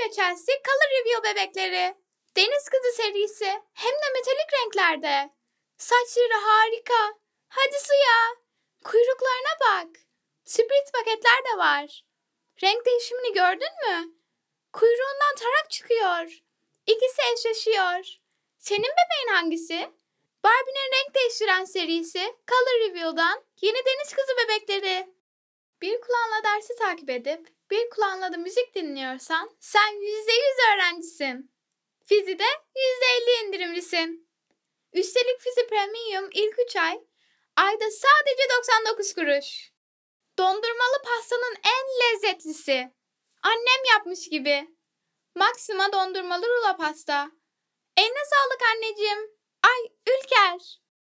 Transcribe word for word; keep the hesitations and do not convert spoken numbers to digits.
ve Chelsea Color Review bebekleri. Deniz Kızı serisi hem de metalik renklerde. Saçları harika. Hadi suya. Kuyruklarına bak. Sürpriz paketler de var. Renk değişimini gördün mü? Kuyruğundan tarak çıkıyor. İkisi eşleşiyor. Senin bebeğin hangisi? Barbie'nin renk değiştiren serisi Color Reveal'dan yeni Deniz Kızı bebekleri. Bir kulağınla dersi takip edip bir kulağınla da müzik dinliyorsan sen yüzde yüz öğrencisin. Fizi'de yüzde elli indirimlisin. Üstelik Fizi Premium ilk üç ay ayda sadece doksan dokuz kuruş. Dondurmalı pastanın en lezzetlisi. Annem yapmış gibi. Maxima dondurmalı rulo pasta. Eline sağlık anneciğim. Ay Ülker.